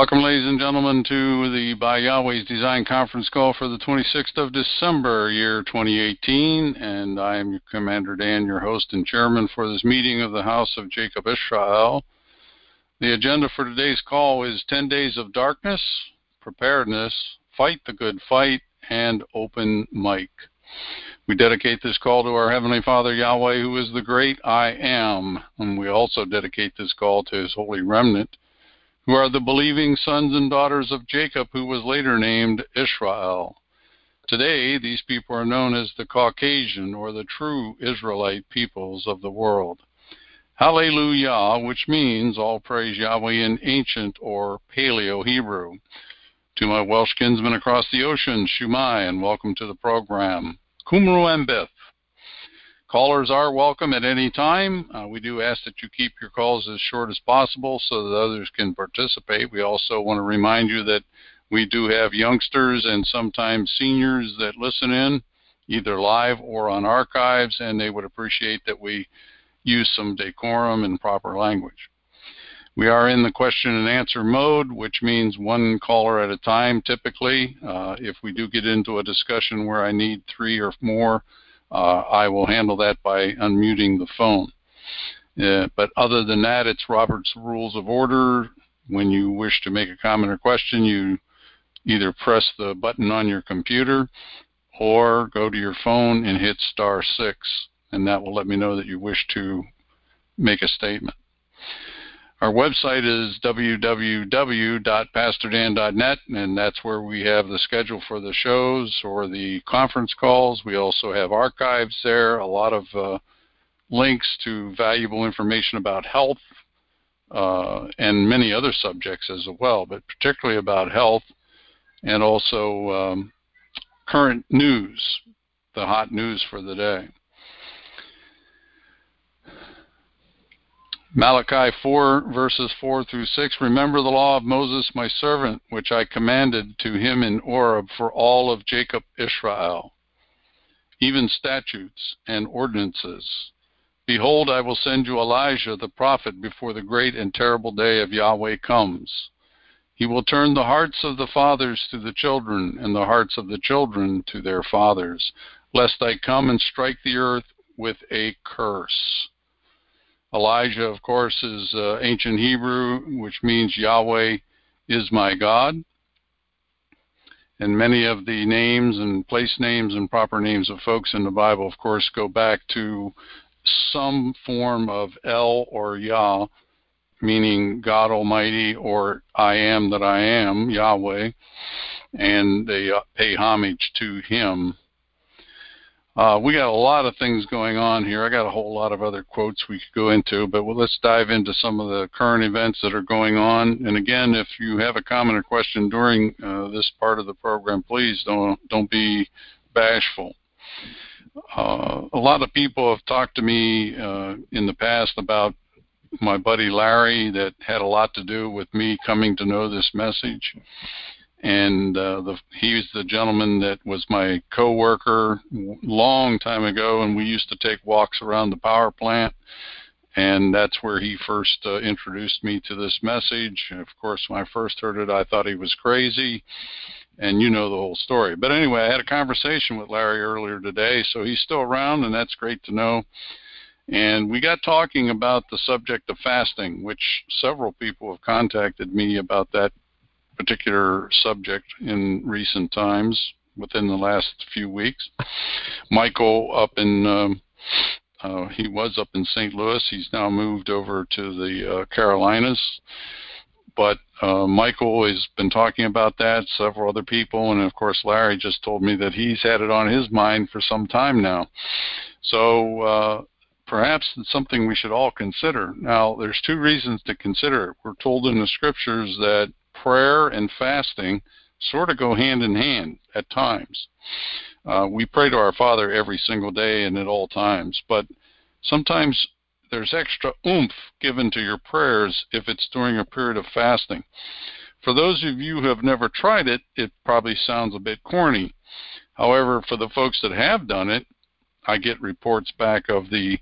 Welcome, ladies and gentlemen, to the By Yahweh's Design Conference call for the 26th of December, year 2018, and I am Commander Dan, your host and chairman for this meeting of the House of Jacob Israel. The agenda for today's call is 10 Days of Darkness, Preparedness, Fight the Good Fight, and Open Mic. We dedicate this call to our Heavenly Father, Yahweh, who is the great I Am, and we also dedicate this call to His holy remnant, who are the believing sons and daughters of Jacob, who was later named Israel. Today, these people are known as the Caucasian, or the true Israelite peoples of the world. Hallelujah, which means all praise Yahweh in ancient or Paleo-Hebrew. To my Welsh kinsmen across the ocean, Shumai, and welcome to the program. Kumru Mbith. Callers are welcome at any time. We do ask that you keep your calls as short as possible so that others can participate. We also want to remind you that we do have youngsters and sometimes seniors that listen in, either live or on archives, and they would appreciate that we use some decorum and proper language. We are in the question and answer mode, which means one caller at a time typically. If we do get into a discussion where I need three or more, I will handle that by unmuting the phone. But other than that, it's Robert's Rules of Order. When you wish to make a comment or question, you either press the button on your computer or go to your phone and hit *6, and that will let me know that you wish to make a statement. Our website is www.pastordan.net, and that's where we have the schedule for the shows or the conference calls. We also have archives there, a lot of links to valuable information about health and many other subjects as well, but particularly about health and also current news, the hot news for the day. Malachi 4, verses 4 through 6, remember the law of Moses, my servant, which I commanded to him in Oreb for all of Jacob Israel, even statutes and ordinances. Behold, I will send you Elijah the prophet before the great and terrible day of Yahweh comes. He will turn the hearts of the fathers to the children, and the hearts of the children to their fathers, lest I come and strike the earth with a curse. Elijah, of course, is ancient Hebrew, which means Yahweh is my God. And many of the names and place names and proper names of folks in the Bible, of course, go back to some form of El or Yah, meaning God Almighty, or I am that I am, Yahweh, and they pay homage to Him. We got a lot of things going on here. I got a whole lot of other quotes we could go into, but let's dive into some of the current events that are going on. And again, if you have a comment or question during this part of the program, please don't be bashful. A lot of people have talked to me in the past about my buddy Larry that had a lot to do with me coming to know this message. And he's the gentleman that was my co-worker long time ago, and we used to take walks around the power plant, and that's where he first introduced me to this message. And of course, when I first heard it, I thought he was crazy, and you know the whole story. But anyway, I had a conversation with Larry earlier today, so he's still around, and that's great to know. And we got talking about the subject of fasting, which several people have contacted me about that particular subject in recent times, within the last few weeks. Michael he was up in St. Louis. He's now moved over to the Carolinas. But Michael has been talking about that, several other people, and of course Larry just told me that he's had it on his mind for some time now. So perhaps it's something we should all consider. Now, there's two reasons to consider it. We're told in the scriptures that prayer and fasting sort of go hand in hand at times. We pray to our Father every single day and at all times, but sometimes there's extra oomph given to your prayers if it's during a period of fasting. For those of you who have never tried it, it probably sounds a bit corny. However, for the folks that have done it, I get reports back of the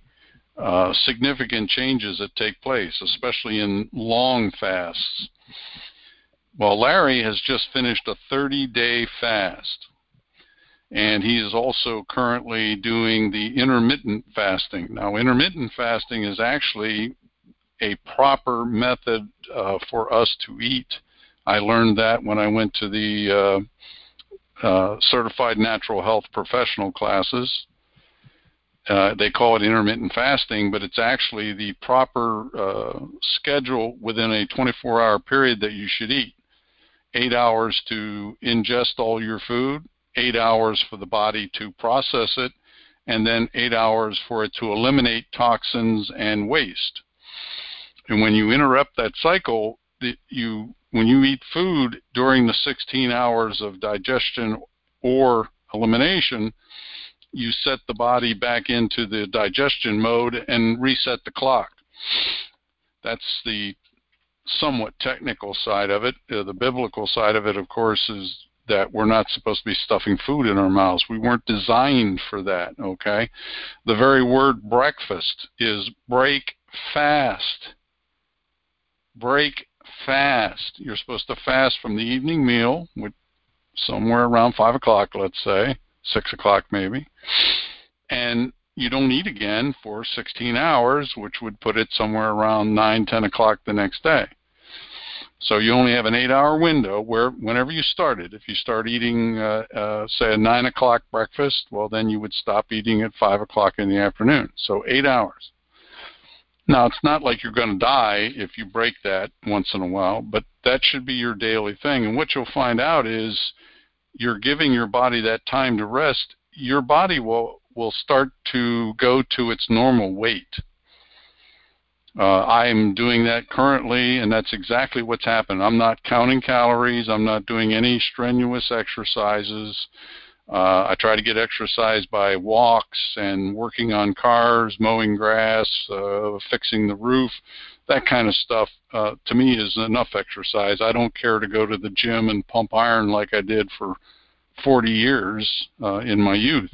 significant changes that take place, especially in long fasts. Well, Larry has just finished a 30-day fast, and he is also currently doing the intermittent fasting. Now, intermittent fasting is actually a proper method for us to eat. I learned that when I went to the Certified Natural Health Professional classes. They call it intermittent fasting, but it's actually the proper schedule within a 24-hour period that you should eat. 8 hours to ingest all your food, 8 hours for the body to process it, and then 8 hours for it to eliminate toxins and waste. And when you interrupt that cycle, when you eat food during the 16 hours of digestion or elimination, you set the body back into the digestion mode and reset the clock. That's the somewhat technical side of it. The biblical side of it, of course, is that we're not supposed to be stuffing food in our mouths. We weren't designed for that, okay? The very word breakfast is break fast. Break fast. You're supposed to fast from the evening meal, which somewhere around 5 o'clock, let's say, 6 o'clock maybe, and you don't eat again for 16 hours, which would put it somewhere around 9, 10 o'clock the next day. So you only have an 8-hour window where whenever you started, if you start eating, say, a 9 o'clock breakfast, well, then you would stop eating at 5 o'clock in the afternoon. So 8 hours. Now, it's not like you're going to die if you break that once in a while, but that should be your daily thing. And what you'll find out is you're giving your body that time to rest. Your body will start to go to its normal weight. I'm doing that currently, and that's exactly what's happened. I'm not counting calories. I'm not doing any strenuous exercises. I try to get exercise by walks and working on cars, mowing grass, fixing the roof. That kind of stuff, to me, is enough exercise. I don't care to go to the gym and pump iron like I did for 40 years in my youth.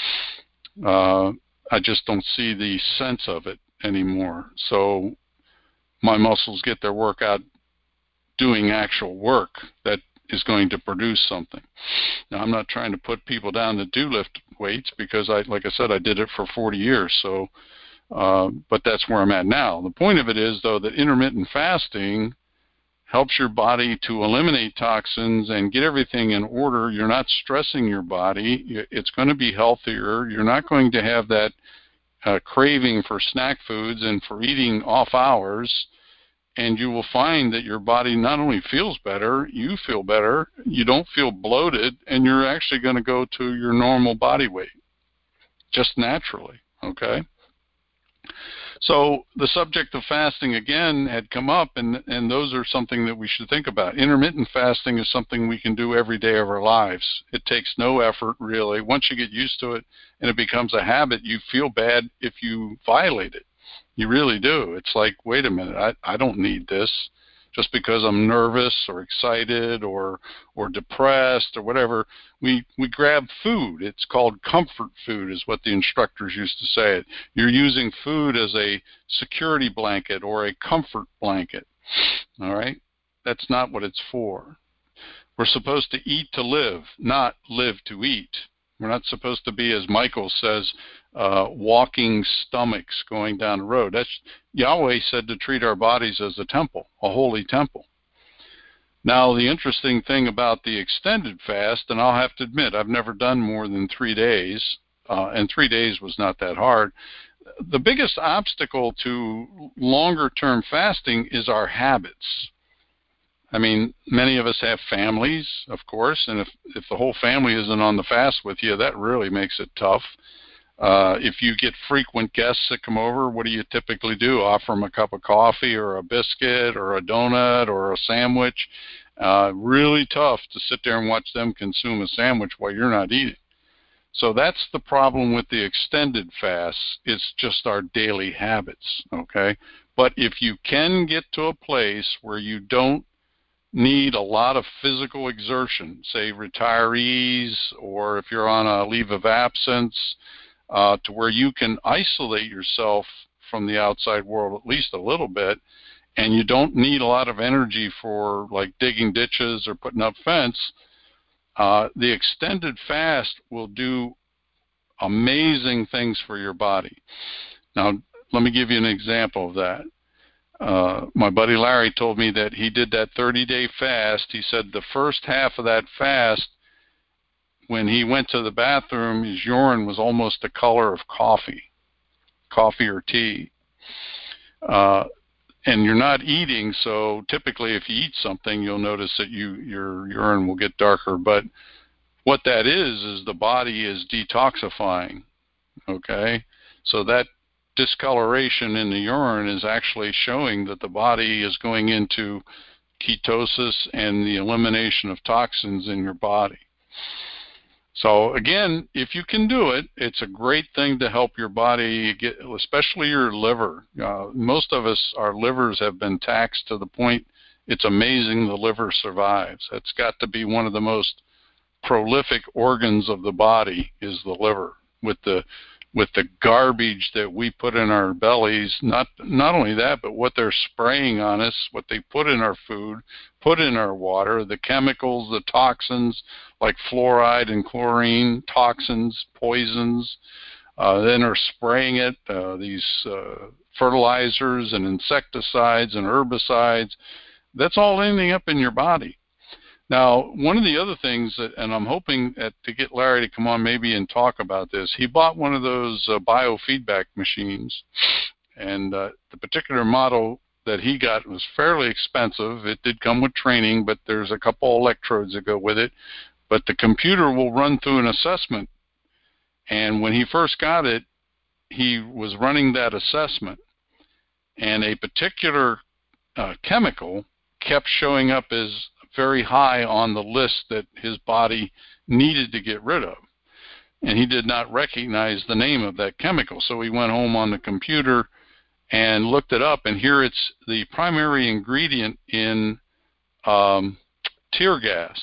I just don't see the sense of it anymore. So my muscles get their workout doing actual work that is going to produce something. Now, I'm not trying to put people down that do lift weights because, like I said, I did it for 40 years. So, but that's where I'm at now. The point of it is, though, that intermittent fasting helps your body to eliminate toxins and get everything in order. You're not stressing your body. It's going to be healthier. You're not going to have that craving for snack foods and for eating off hours. And you will find that your body not only feels better, you feel better, you don't feel bloated, and you're actually going to go to your normal body weight, just naturally, okay? So the subject of fasting, again, had come up, and those are something that we should think about. Intermittent fasting is something we can do every day of our lives. It takes no effort, really. Once you get used to it and it becomes a habit, you feel bad if you violate it. You really do. It's like, wait a minute, I don't need this. Just because I'm nervous or excited or depressed or whatever, we grab food. It's called comfort food is what the instructors used to say it. You're using food as a security blanket or a comfort blanket. All right? That's not what it's for. We're supposed to eat to live, not live to eat. We're not supposed to be, as Michael says, walking stomachs going down the road. That's Yahweh said to treat our bodies as a temple, a holy temple. Now, the interesting thing about the extended fast, and I'll have to admit, I've never done more than 3 days, and 3 days was not that hard. The biggest obstacle to longer-term fasting is our habits. I mean, many of us have families, of course, and if the whole family isn't on the fast with you, that really makes it tough. If you get frequent guests that come over, what do you typically do? Offer them a cup of coffee or a biscuit or a donut or a sandwich? Really tough to sit there and watch them consume a sandwich while you're not eating. So that's the problem with the extended fast. It's just our daily habits, okay? But if you can get to a place where you don't need a lot of physical exertion, say retirees, or if you're on a leave of absence, to where you can isolate yourself from the outside world at least a little bit and you don't need a lot of energy for like digging ditches or putting up fence, the extended fast will do amazing things for your body. Now, let me give you an example of that. My buddy Larry told me that he did that 30-day fast. He said the first half of that fast, when he went to the bathroom, his urine was almost the color of coffee or tea. And you're not eating, so typically if you eat something, you'll notice that your urine will get darker. But what that is the body is detoxifying, okay? So that discoloration in the urine is actually showing that the body is going into ketosis and the elimination of toxins in your body. So again, if you can do it, it's a great thing to help your body get, especially your liver. Most of us, our livers have been taxed to the point it's amazing the liver survives. That's got to be one of the most prolific organs of the body, is the liver, with the garbage that we put in our bellies. Not only that, but what they're spraying on us, what they put in our food, put in our water, the chemicals, the toxins like fluoride and chlorine, toxins, poisons. Then are spraying it, these fertilizers and insecticides and herbicides. That's all ending up in your body. Now, one of the other things, and I'm hoping to get Larry to come on maybe and talk about this, he bought one of those biofeedback machines, and the particular model that he got was fairly expensive. It did come with training, but there's a couple electrodes that go with it. But the computer will run through an assessment, and when he first got it, he was running that assessment, and a particular chemical kept showing up as very high on the list that his body needed to get rid of. And he did not recognize the name of that chemical. So he went home on the computer and looked it up, and here it's the primary ingredient in tear gas.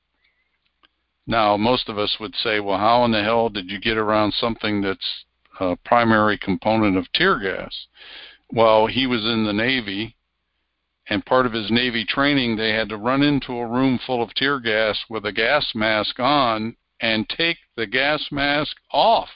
Now, most of us would say, well, how in the hell did you get around something that's a primary component of tear gas? Well, he was in the Navy, and part of his Navy training, they had to run into a room full of tear gas with a gas mask on and take the gas mask off.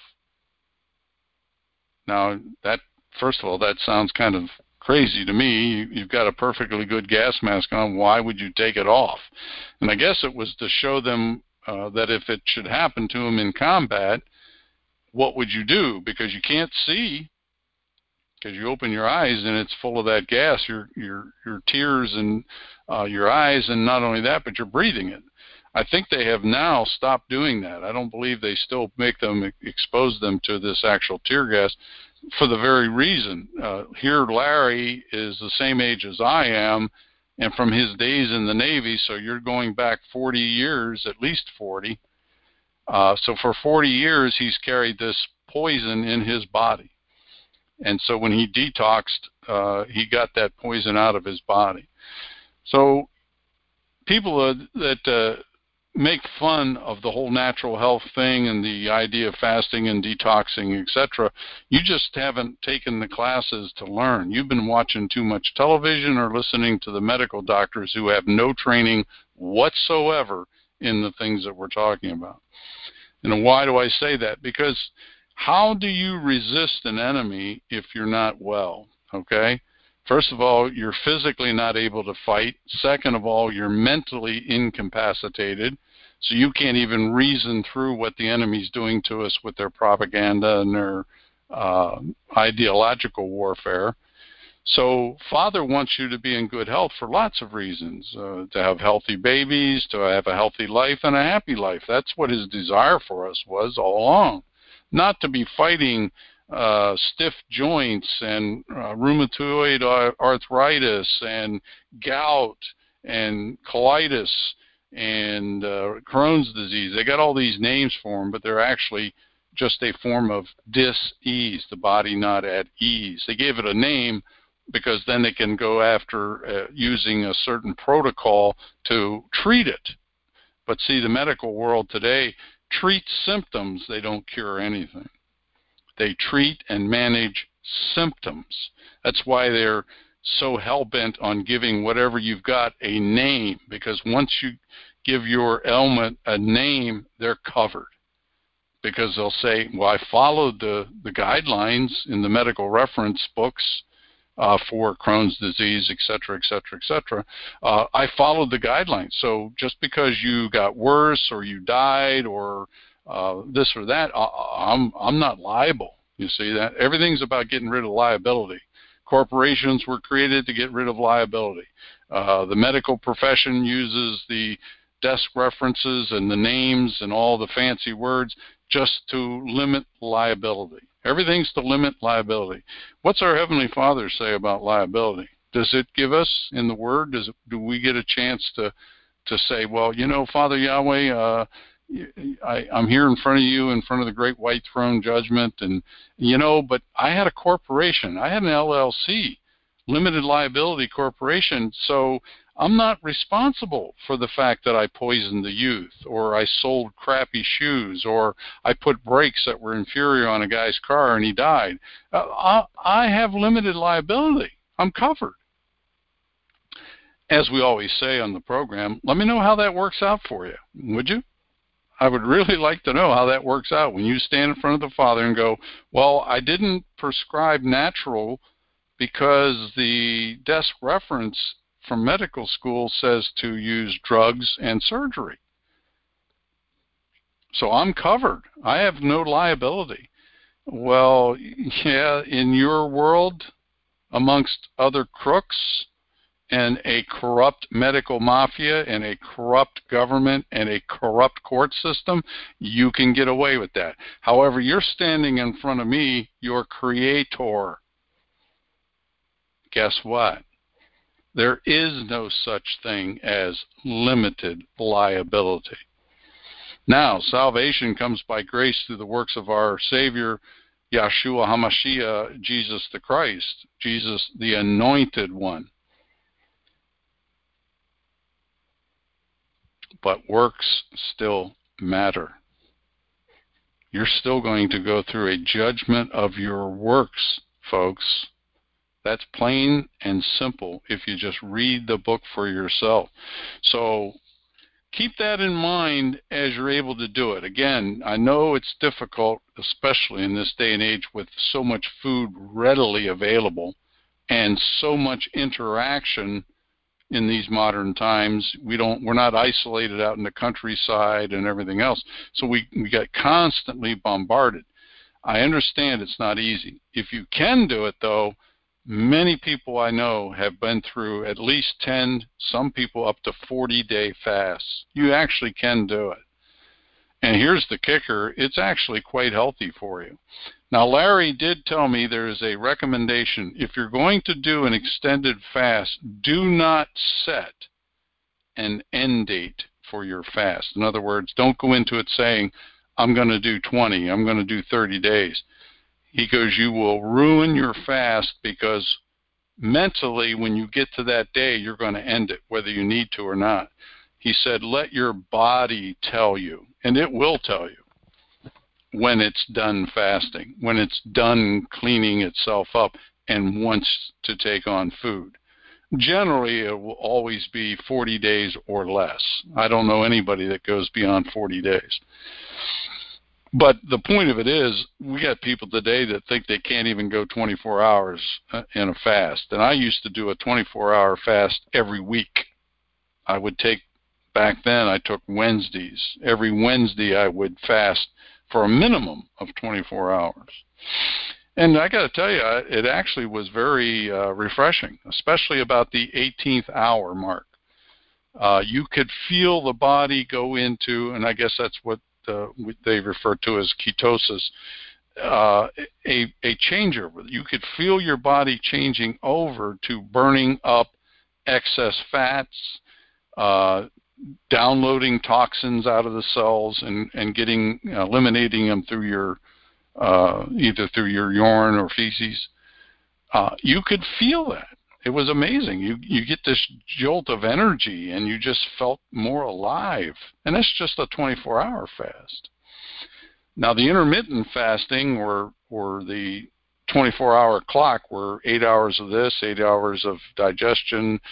Now, that, first of all, that sounds kind of crazy to me. You've got a perfectly good gas mask on. Why would you take it off? And I guess it was to show them that if it should happen to them in combat, what would you do? Because you can't see. Because you open your eyes and it's full of that gas, your tears and your eyes, and not only that, but you're breathing it. I think they have now stopped doing that. I don't believe they still make them expose them to this actual tear gas for the very reason. Here, Larry is the same age as I am, and from his days in the Navy, so you're going back 40 years, at least 40. So for 40 years, he's carried this poison in his body. And so when he detoxed, he got that poison out of his body. So people that make fun of the whole natural health thing and the idea of fasting and detoxing, etc., you just haven't taken the classes to learn. You've been watching too much television or listening to the medical doctors who have no training whatsoever in the things that we're talking about. And why do I say that? Because how do you resist an enemy if you're not well, okay? First of all, you're physically not able to fight. Second of all, you're mentally incapacitated, so you can't even reason through what the enemy's doing to us with their propaganda and their ideological warfare. So Father wants you to be in good health for lots of reasons, to have healthy babies, to have a healthy life and a happy life. That's what his desire for us was all along. Not to be fighting stiff joints and rheumatoid arthritis and gout and colitis and Crohn's disease. They got all these names for them, but they're actually just a form of dis-ease, the body not at ease. They gave it a name because then they can go after using a certain protocol to treat it. But see, the medical world today treats symptoms. They don't cure anything. They treat and manage symptoms. That's why they're so hell-bent on giving whatever you've got a name, because once you give your ailment a name, they're covered. Because they'll say, well, I followed the guidelines in the medical reference books for Crohn's disease, et cetera, et cetera, et cetera. I followed the guidelines. So just because you got worse or you died or this or that, I'm not liable. You see that? Everything's about getting rid of liability. Corporations were created to get rid of liability. The medical profession uses the desk references and the names and all the fancy words just to limit liability. Everything's to limit liability. What's our Heavenly Father say about liability? Does it give us in the Word? Do we get a chance to say, well, you know, Father Yahweh, I'm here in front of you, in front of the great white throne judgment, and, you know, but I had a corporation. I had an LLC, limited liability corporation, so I'm not responsible for the fact that I poisoned the youth, or I sold crappy shoes, or I put brakes that were inferior on a guy's car and he died. I have limited liability. I'm covered. As we always say on the program, let me know how that works out for you, would you? I would really like to know how that works out when you stand in front of the Father and go, well, I didn't prescribe natural because the desk reference from medical school says to use drugs and surgery. So I'm covered. I have no liability. Well, yeah, in your world, amongst other crooks and a corrupt medical mafia and a corrupt government and a corrupt court system, you can get away with that. However, you're standing in front of me, your creator. Guess what? There is no such thing as limited liability. Now, salvation comes by grace through the works of our Savior, Yeshua HaMashiach, Jesus the Christ, Jesus the Anointed One. But works still matter. You're still going to go through a judgment of your works, folks. That's plain and simple if you just read the book for yourself. So keep that in mind as you're able to do it. Again, I know it's difficult, especially in this day and age with so much food readily available and so much interaction in these modern times. We're not isolated out in the countryside and everything else. So we get constantly bombarded. I understand it's not easy. If you can do it, though, many people I know have been through at least 10, some people up to 40-day fasts. You actually can do it. And here's the kicker, it's actually quite healthy for you. Now, Larry did tell me there is a recommendation. If you're going to do an extended fast, do not set an end date for your fast. In other words, don't go into it saying, I'm going to do 20, I'm going to do 30 days. He goes, you will ruin your fast because mentally when you get to that day, you're going to end it, whether you need to or not. He said, let your body tell you, and it will tell you when it's done fasting, when it's done cleaning itself up and wants to take on food. Generally, it will always be 40 days or less. I don't know anybody that goes beyond 40 days. But the point of it is, we got people today that think they can't even go 24 hours in a fast. And I used to do a 24-hour fast every week. I would take, back then, I took Wednesdays. Every Wednesday I would fast for a minimum of 24 hours. And I got to tell you, it actually was very refreshing, especially about the 18th hour mark. You could feel the body go into, and I guess that's what they refer to as ketosis, a changeover. You could feel your body changing over to burning up excess fats, downloading toxins out of the cells and eliminating them through your either through your urine or feces. You could feel that. It was amazing. You get this jolt of energy and you just felt more alive. And that's just a 24-hour fast. Now the intermittent fasting or the 24-hour clock where 8 hours of this, 8 hours of digestion,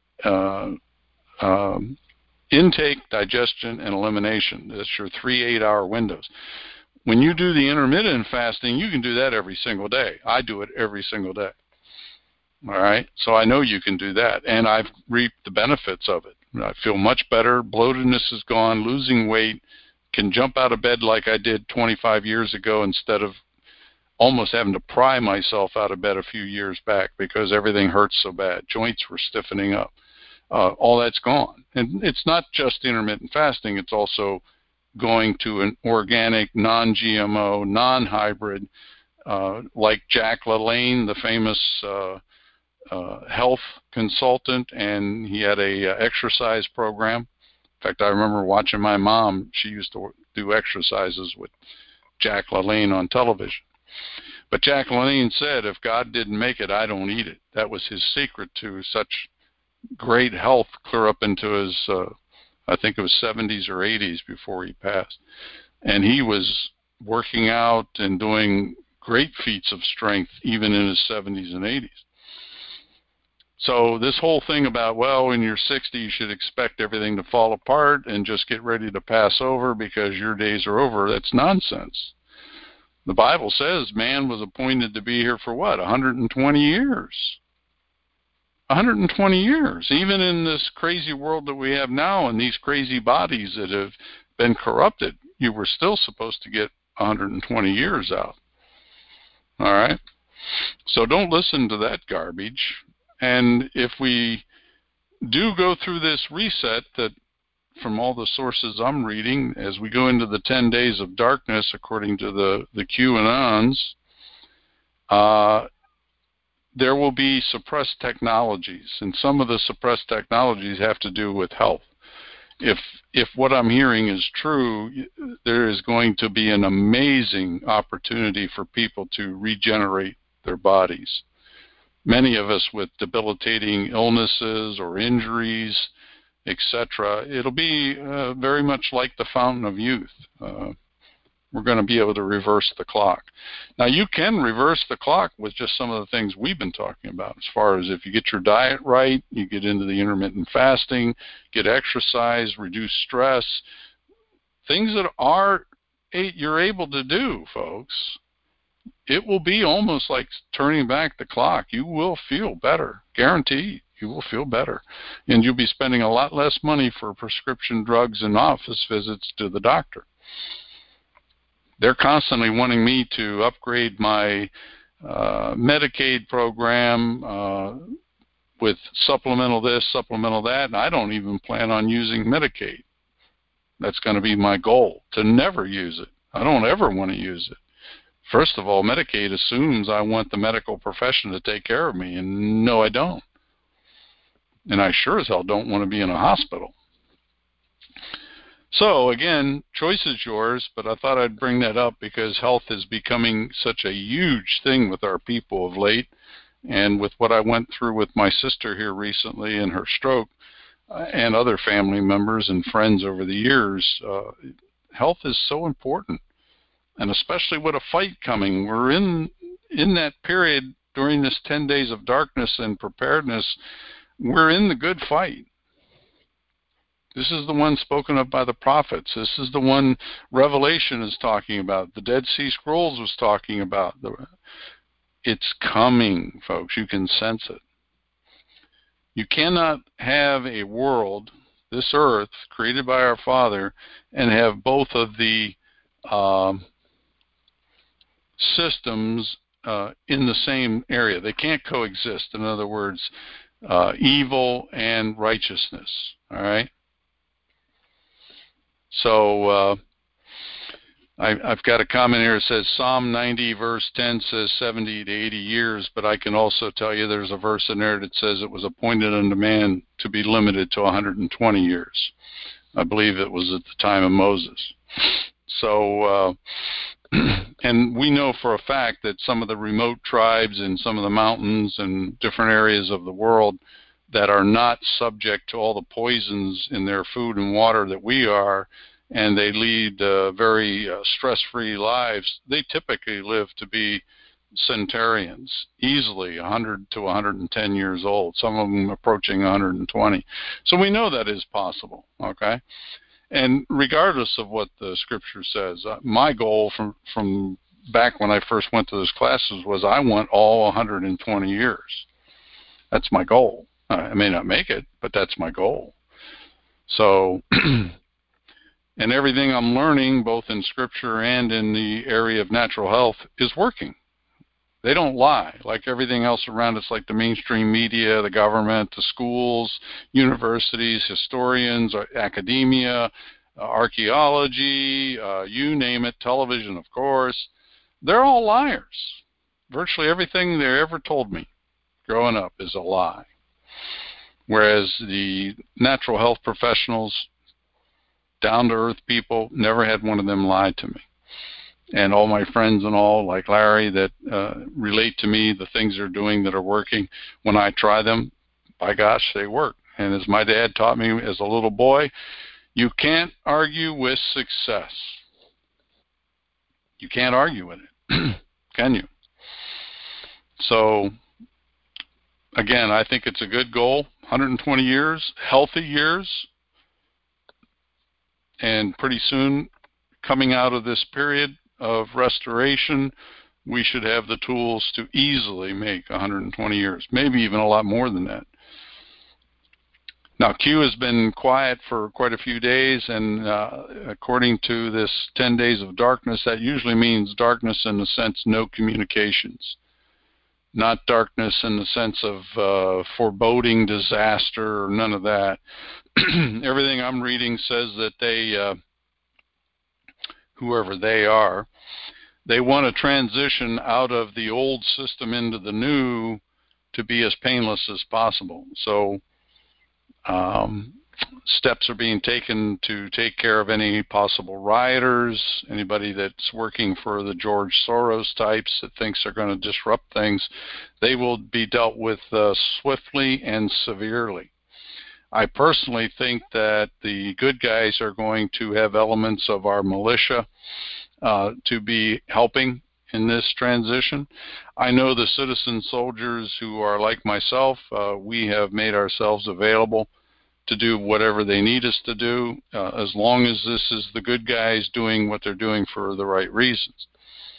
intake, digestion, and elimination. That's your 3 8-hour windows. When you do the intermittent fasting, you can do that every single day. I do it every single day. All right? So I know you can do that, and I've reaped the benefits of it. I feel much better. Bloatedness is gone, losing weight, can jump out of bed like I did 25 years ago instead of almost having to pry myself out of bed a few years back because everything hurts so bad. Joints were stiffening up. All that's gone. And it's not just intermittent fasting. It's also going to an organic, non-GMO, non-hybrid, like Jack LaLanne, the famous health consultant, and he had a exercise program. In fact, I remember watching my mom. She used to do exercises with Jack LaLanne on television. But Jack LaLanne said, if God didn't make it, I don't eat it. That was his secret to such great health clear up into his, I think it was 70s or 80s before he passed. And he was working out and doing great feats of strength even in his 70s and 80s. So this whole thing about, well, when you're 60, you should expect everything to fall apart and just get ready to pass over because your days are over, that's nonsense. The Bible says man was appointed to be here for what, 120 years? 120 years. Even in this crazy world that we have now and these crazy bodies that have been corrupted, you were still supposed to get 120 years out. All right? So don't listen to that garbage. And if we do go through this reset that from all the sources I'm reading, as we go into the 10 days of darkness, according to the QAnons, there will be suppressed technologies, and some of the suppressed technologies have to do with health. If what I'm hearing is true, there is going to be an amazing opportunity for people to regenerate their bodies. Many of us with debilitating illnesses or injuries, etc. It'll be very much like the fountain of youth. We're going to be able to reverse the clock. Now, you can reverse the clock with just some of the things we've been talking about, as far as if you get your diet right, you get into the intermittent fasting, get exercise, reduce stress, things that you're able to do, folks. It will be almost like turning back the clock. You will feel better, guaranteed. You will feel better. And you'll be spending a lot less money for prescription drugs and office visits to the doctor. They're constantly wanting me to upgrade my Medicaid program with supplemental this, supplemental that, and I don't even plan on using Medicaid. That's going to be my goal, to never use it. I don't ever want to use it. First of all, Medicaid assumes I want the medical profession to take care of me, and no, I don't. And I sure as hell don't want to be in a hospital. So, again, choice is yours, but I thought I'd bring that up because health is becoming such a huge thing with our people of late. And with what I went through with my sister here recently and her stroke and other family members and friends over the years, health is so important. And especially with a fight coming, we're in that period during this 10 days of darkness and preparedness, we're in the good fight. This is the one spoken of by the prophets. This is the one Revelation is talking about. The Dead Sea Scrolls was talking about. It's coming, folks. You can sense it. You cannot have a world, this earth, created by our Father, and have both of the systems in the same area. They can't coexist. In other words, evil and righteousness. All right? So I've got a comment here that says Psalm 90 verse 10 says 70 to 80 years, but I can also tell you there's a verse in there that says it was appointed unto man to be limited to 120 years. I believe it was at the time of Moses. So, and we know for a fact that some of the remote tribes in some of the mountains and different areas of the world that are not subject to all the poisons in their food and water that we are, and they lead very stress-free lives, they typically live to be centenarians, easily 100 to 110 years old, some of them approaching 120. So we know that is possible, okay? And regardless of what the scripture says, my goal from back when I first went to those classes was I want all 120 years. That's my goal. I may not make it, but that's my goal. So, and everything I'm learning, both in scripture and in the area of natural health, is working. They don't lie. Like everything else around us, like the mainstream media, the government, the schools, universities, historians, academia, archaeology, you name it, television, of course, they're all liars. Virtually everything they ever told me growing up is a lie. Whereas the natural health professionals, down-to-earth people, never had one of them lie to me. And all my friends and all, like Larry, that relate to me, the things they're doing that are working, when I try them, by gosh, they work. And as my dad taught me as a little boy, you can't argue with success. You can't argue with it, can you? So, again, I think it's a good goal. 120 years, healthy years, and pretty soon, coming out of this period of restoration, we should have the tools to easily make 120 years, maybe even a lot more than that. Now, Q has been quiet for quite a few days, and according to this 10 days of darkness, that usually means darkness in the sense no communications, not darkness in the sense of foreboding disaster or none of that. Everything I'm reading says that they, whoever they are, they want to transition out of the old system into the new to be as painless as possible. So steps are being taken to take care of any possible rioters, anybody that's working for the George Soros types that thinks they're going to disrupt things. They will be dealt with swiftly and severely. I personally think that the good guys are going to have elements of our militia to be helping in this transition. I know the citizen soldiers who are like myself, we have made ourselves available to do whatever they need us to do, as long as this is the good guys doing what they're doing for the right reasons.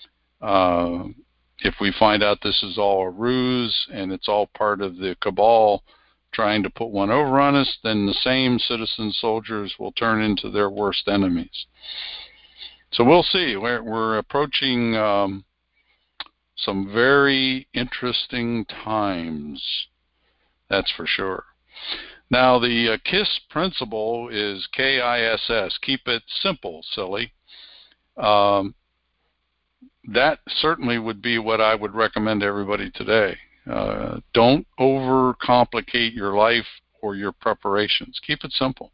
If we find out this is all a ruse and it's all part of the cabal trying to put one over on us, then the same citizen soldiers will turn into their worst enemies. So we'll see. We're approaching some very interesting times, that's for sure. Now, the KISS principle is K-I-S-S. Keep it simple, silly. That certainly would be what I would recommend to everybody today. Don't overcomplicate your life or your preparations. Keep it simple.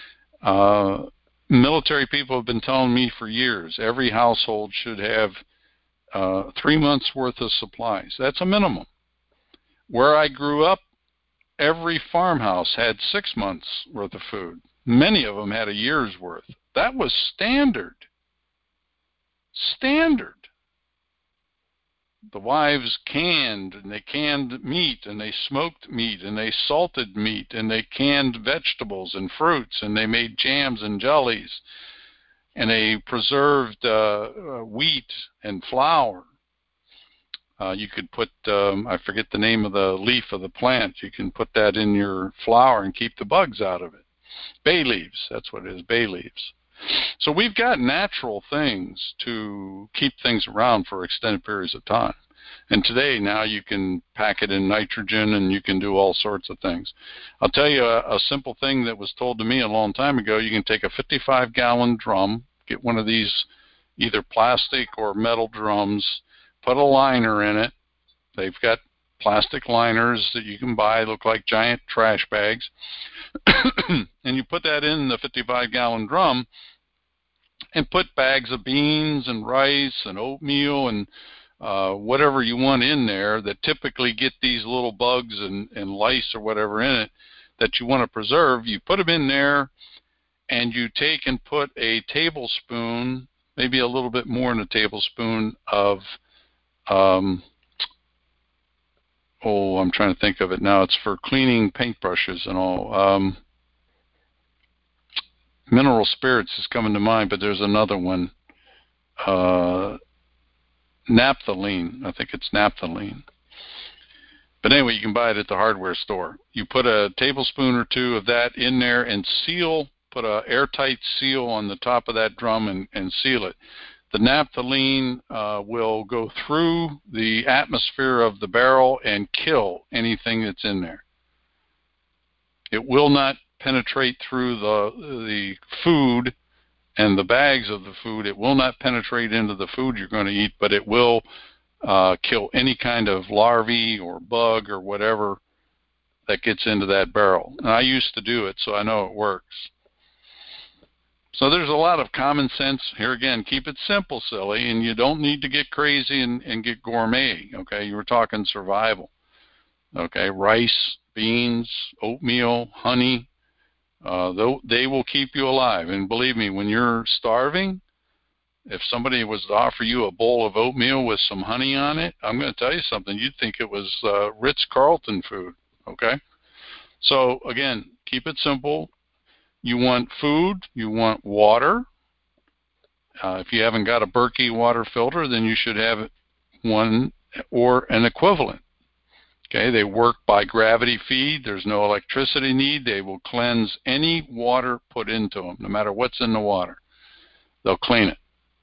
Military people have been telling me for years, every household should have 3 months' worth of supplies. That's a minimum. Where I grew up, every farmhouse had 6 months' worth of food. Many of them had a year's worth. That was standard. Standard. The wives canned, and they canned meat, and they smoked meat, and they salted meat, and they canned vegetables and fruits, and they made jams and jellies, and they preserved wheat and flour. You could put, I forget the name of the leaf of the plant, you can put that in your flour and keep the bugs out of it. Bay leaves, that's what it is, bay leaves. So we've got natural things to keep things around for extended periods of time. And today, now you can pack it in nitrogen and you can do all sorts of things. I'll tell you a simple thing that was told to me a long time ago. You can take a 55-gallon drum, get one of these either plastic or metal drums, put a liner in it. They've got plastic liners that you can buy, look like giant trash bags. And you put that in the 55-gallon drum and put bags of beans and rice and oatmeal and whatever you want in there that typically get these little bugs and lice or whatever in it that you want to preserve. You put them in there, and you take and put a tablespoon, maybe a little bit more than a tablespoon, of I'm trying to think of it now. It's for cleaning paintbrushes and all. Mineral spirits is coming to mind, but there's another one. Naphthalene. I think it's naphthalene. But anyway, you can buy it at the hardware store. You put a tablespoon or two of that in there and seal, put an airtight seal on the top of that drum and seal it. The naphthalene will go through the atmosphere of the barrel and kill anything that's in there. It will not penetrate through the food and the bags of the food. It will not penetrate into the food you're going to eat, but it will kill any kind of larvae or bug or whatever that gets into that barrel. And I used to do it, so I know it works. So there's a lot of common sense. Here again, keep it simple, silly, and you don't need to get crazy and get gourmet, okay? You were talking survival, okay? Rice, beans, oatmeal, honey, they will keep you alive. And believe me, when you're starving, if somebody was to offer you a bowl of oatmeal with some honey on it, I'm going to tell you something. You'd think it was Ritz-Carlton food, okay? So, again, keep it simple. You want food. You want water. If you haven't got a Berkey water filter, then you should have one or an equivalent. Okay, they work by gravity feed. There's no electricity need. They will cleanse any water put into them, no matter what's in the water. They'll clean it.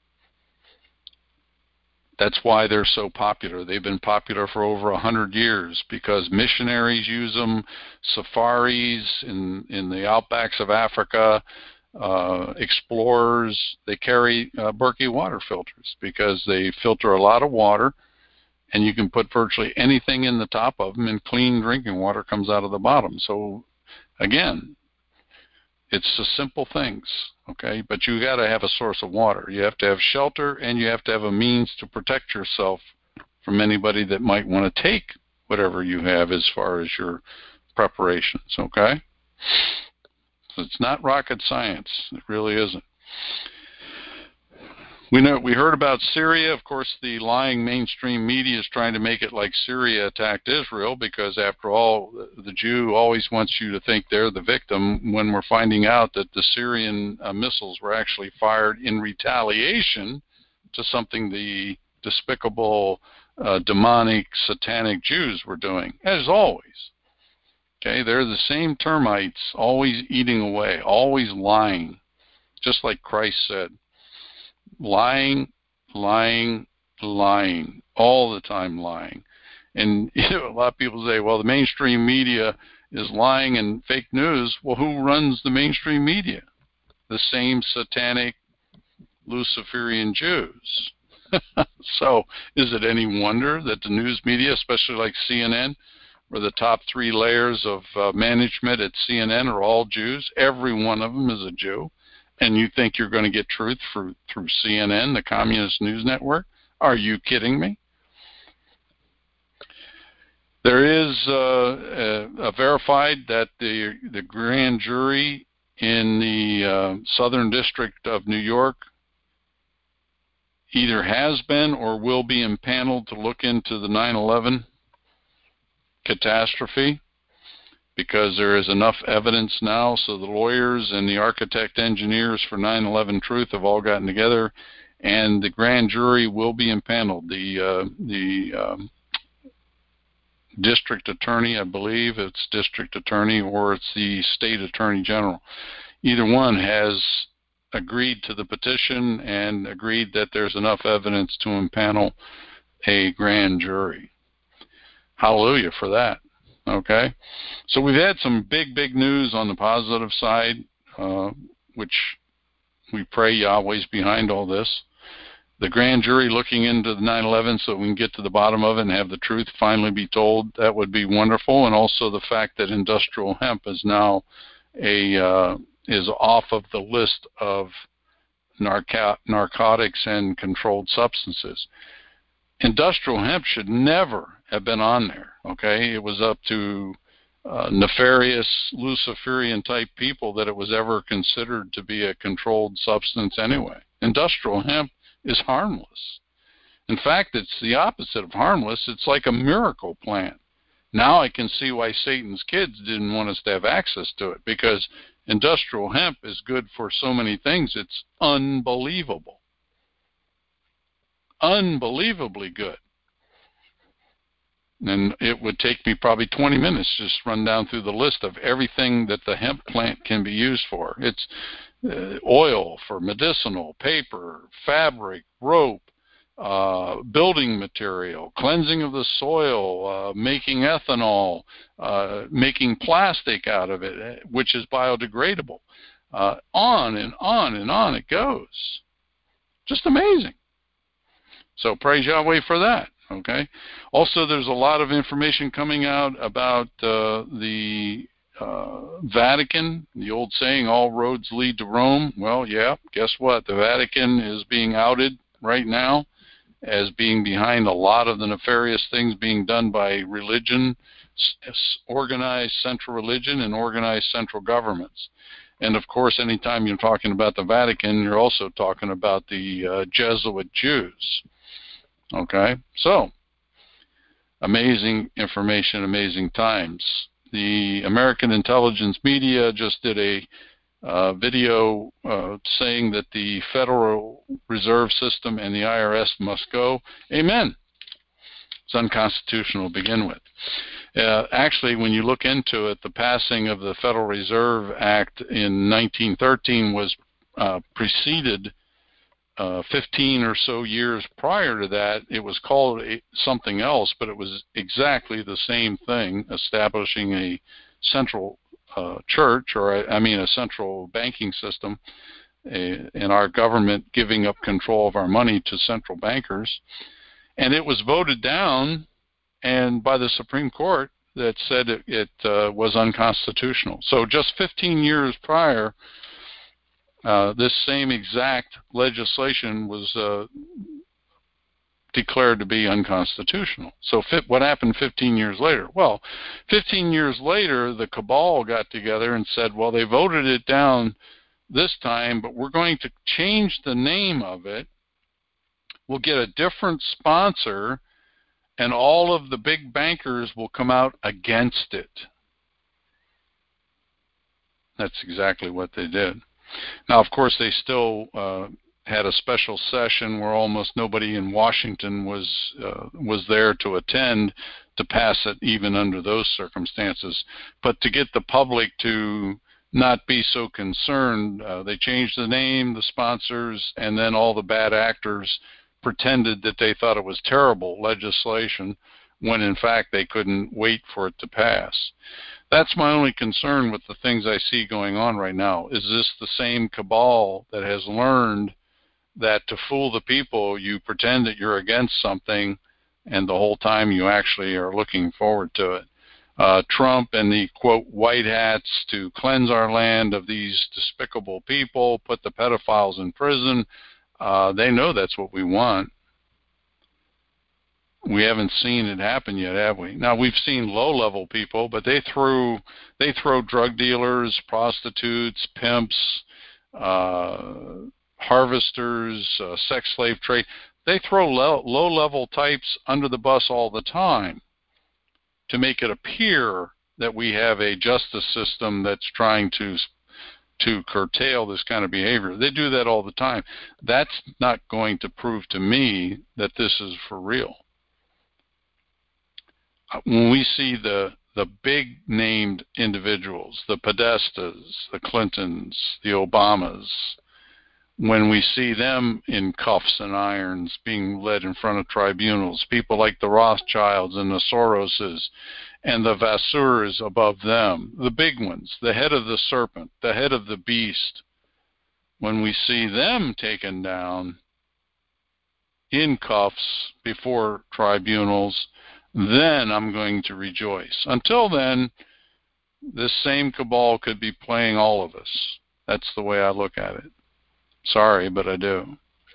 That's why they're so popular. They've been popular for over 100 years because missionaries use them, safaris in the outbacks of Africa, explorers. They carry Berkey water filters because they filter a lot of water, and you can put virtually anything in the top of them, and clean drinking water comes out of the bottom. So, again, it's the simple things, okay? But you got to have a source of water. You have to have shelter, and you have to have a means to protect yourself from anybody that might want to take whatever you have as far as your preparations, okay? So it's not rocket science. It really isn't. We heard about Syria. Of course, the lying mainstream media is trying to make it like Syria attacked Israel because, after all, the Jew always wants you to think they're the victim when we're finding out that the Syrian missiles were actually fired in retaliation to something the despicable, demonic, satanic Jews were doing, as always. Okay, they're the same termites, always eating away, always lying, just like Christ said. Lying, lying, lying, all the time lying. And a lot of people say, well, the mainstream media is lying and fake news. Well, who runs the mainstream media? The same satanic Luciferian Jews. So is it any wonder that the news media, especially like CNN, where the top 3 layers of management at CNN are all Jews? Every one of them is a Jew. And you think you're going to get truth through CNN, the communist news network? Are you kidding me? There is verified that the grand jury in the Southern District of New York either has been or will be impaneled to look into the 9/11 catastrophe, because there is enough evidence now. So the lawyers and the architect engineers for 9/11 Truth have all gotten together, and the grand jury will be impaneled. The district attorney, I believe it's district attorney, or it's the state attorney general. Either one has agreed to the petition and agreed that there's enough evidence to impanel a grand jury. Hallelujah for that. Okay, so we've had some big news on the positive side, which we pray Yahweh's behind all this. The grand jury looking into the 9/11 so we can get to the bottom of it and have the truth finally be told, that would be wonderful. And also the fact that industrial hemp is now is off of the list of narcotics and controlled substances. Industrial hemp should never have been on there, okay? It was up to nefarious Luciferian type people that it was ever considered to be a controlled substance anyway. Industrial hemp is harmless. In fact, it's the opposite of harmless. It's like a miracle plant. Now I can see why Satan's kids didn't want us to have access to it, because industrial hemp is good for so many things. It's unbelievable. Unbelievably good. And it would take me probably 20 minutes to just run down through the list of everything that the hemp plant can be used for. It's oil for medicinal, paper, fabric, rope, building material, cleansing of the soil, making ethanol, making plastic out of it, which is biodegradable. On and on and on it goes. Just amazing. So praise Yahweh for that. Okay. Also, there's a lot of information coming out about the Vatican. The old saying, all roads lead to Rome. Well, yeah, guess what? The Vatican is being outed right now as being behind a lot of the nefarious things being done by religion, organized central religion, and organized central governments. And of course, anytime you're talking about the Vatican, you're also talking about the Jesuit Jews. Okay, so amazing information, amazing times. The American intelligence media just did a video saying that the Federal Reserve System and the IRS must go. Amen. It's unconstitutional to begin with. Actually, when you look into it, the passing of the Federal Reserve Act in 1913 was preceded 15 or so years prior to that. It was called something else, but it was exactly the same thing, establishing a central church, or a central banking system, and our government giving up control of our money to central bankers. And it was voted down and by the Supreme Court that said it was unconstitutional. So just 15 years prior, this same exact legislation was declared to be unconstitutional. So what happened 15 years later? Well, 15 years later, the cabal got together and said, well, they voted it down this time, but we're going to change the name of it. We'll get a different sponsor, and all of the big bankers will come out against it. That's exactly what they did. Now, of course, they still had a special session where almost nobody in Washington was there to attend to pass it, even under those circumstances. But to get the public to not be so concerned, they changed the name, the sponsors, and then all the bad actors pretended that they thought it was terrible legislation, when in fact they couldn't wait for it to pass. That's my only concern with the things I see going on right now. Is this the same cabal that has learned that to fool the people, you pretend that you're against something, and the whole time you actually are looking forward to it? Trump and the, quote, white hats to cleanse our land of these despicable people, put the pedophiles in prison. They know that's what we want. We haven't seen it happen yet, have we? Now, we've seen low-level people, but they throw drug dealers, prostitutes, pimps, harvesters, sex slave trade. They throw low-level types under the bus all the time to make it appear that we have a justice system that's trying to curtail this kind of behavior. They do that all the time. That's not going to prove to me that this is for real. When we see the big named individuals, the Podestas, the Clintons, the Obamas, when we see them in cuffs and irons being led in front of tribunals, people like the Rothschilds and the Soroses and the Vasseurs above them, the big ones, the head of the serpent, the head of the beast, when we see them taken down in cuffs before tribunals, then I'm going to rejoice. Until then, this same cabal could be playing all of us. That's the way I look at it. Sorry, but I do.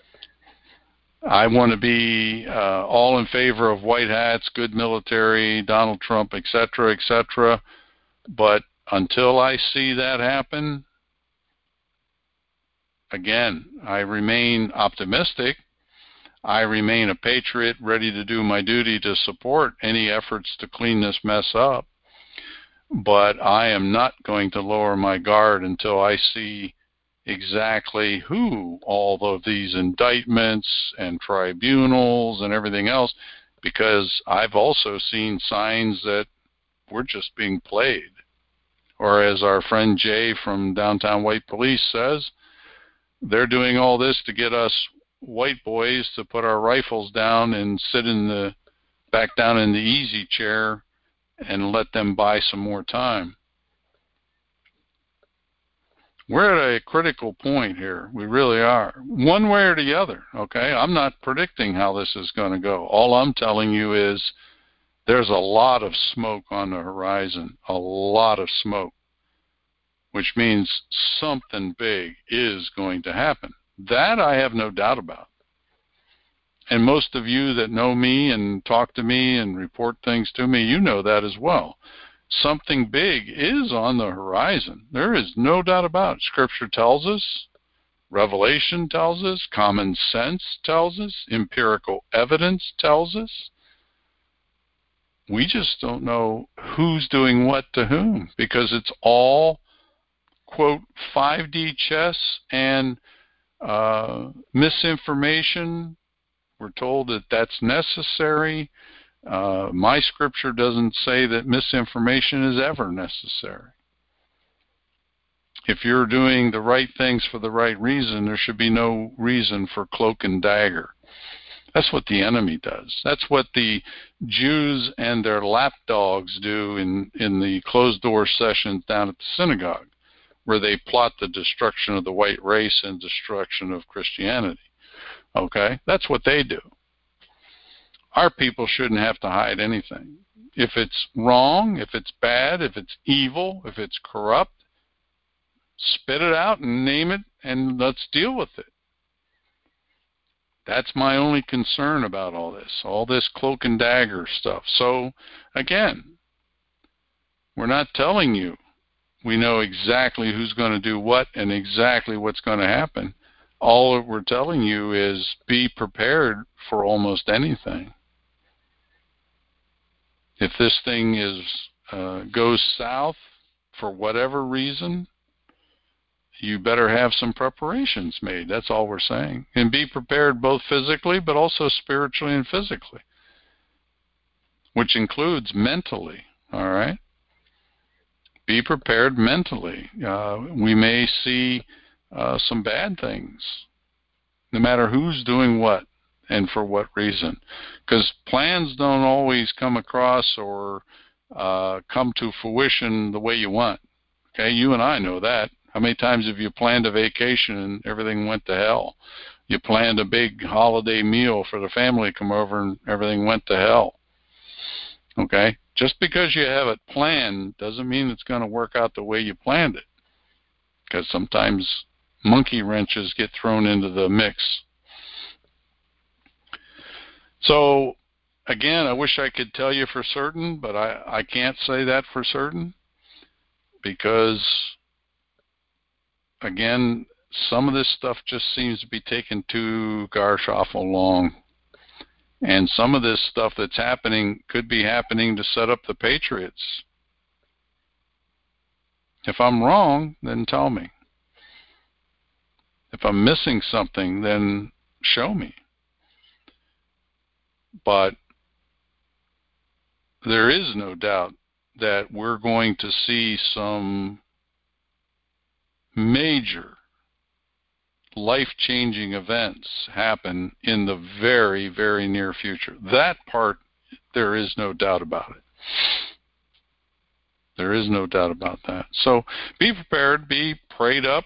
I want to be all in favor of white hats, good military, Donald Trump, etc., etc. But until I see that happen, again, I remain optimistic. I remain a patriot, ready to do my duty to support any efforts to clean this mess up. But I am not going to lower my guard until I see exactly who all of these indictments and tribunals and everything else, because I've also seen signs that we're just being played. Or as our friend Jay from Downtown White Police says, they're doing all this to get us white boys to put our rifles down and sit back down in the easy chair and let them buy some more time. We're at a critical point here. We really are. One way or the other, okay? I'm not predicting how this is going to go. All I'm telling you is there's a lot of smoke on the horizon, a lot of smoke, which means something big is going to happen. That I have no doubt about. And most of you that know me and talk to me and report things to me, you know that as well. Something big is on the horizon. There is no doubt about it. Scripture tells us, Revelation tells us, common sense tells us, empirical evidence tells us. We just don't know who's doing what to whom, because it's all, quote, 5D chess and misinformation. We're told that that's necessary. My scripture doesn't say that misinformation is ever necessary. If you're doing the right things for the right reason, there should be no reason for cloak and dagger. That's what the enemy does. That's what the Jews and their lapdogs do in the closed-door sessions down at the synagogue, where they plot the destruction of the white race and destruction of Christianity. Okay? That's what they do. Our people shouldn't have to hide anything. If it's wrong, if it's bad, if it's evil, if it's corrupt, spit it out and name it, and let's deal with it. That's my only concern about all this cloak and dagger stuff. So, again, we're not telling you we know exactly who's going to do what and exactly what's going to happen. All that we're telling you is be prepared for almost anything. If this thing goes south for whatever reason, you better have some preparations made. That's all we're saying. And be prepared both physically but also spiritually and physically, which includes mentally, all right? Be prepared mentally. We may see some bad things, no matter who's doing what and for what reason, because plans don't always come across or come to fruition the way you want. Okay, you and I know that. How many times have you planned a vacation and everything went to hell? You planned a big holiday meal for the family to come over and everything went to hell. Okay, just because you have it planned doesn't mean it's going to work out the way you planned it, because sometimes monkey wrenches get thrown into the mix. So, again, I wish I could tell you for certain, but I can't say that for certain, because, again, some of this stuff just seems to be taking too gosh awful long. And some of this stuff that's happening could be happening to set up the Patriots. If I'm wrong, then tell me. If I'm missing something, then show me. But there is no doubt that we're going to see some major life-changing events happen in the very, very near future. That part, there is no doubt about it. There is no doubt about that. So be prepared, be prayed up,